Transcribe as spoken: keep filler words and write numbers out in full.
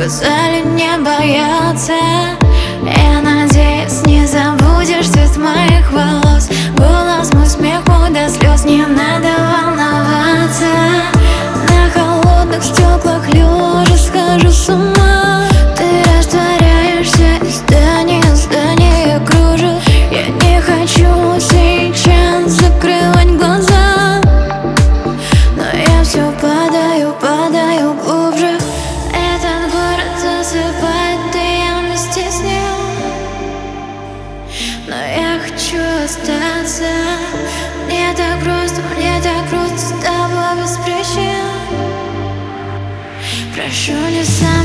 сказали не бояться. Я надеюсь, не забудешь цвет моих волос, голос мой, смех мой до слез. Не надо волноваться, на холодных стеклах лежа схожу с ума. Ты растворяешься, и здание, здание кружит. Я не хочу сейчас закрывать глаза, но я все падаю, падаю глубже. Этот город засыпает, и я вместе с ним. Но я хочу остаться. Мне так просто, мне так просто с тобой без причин. Прошу, не сам.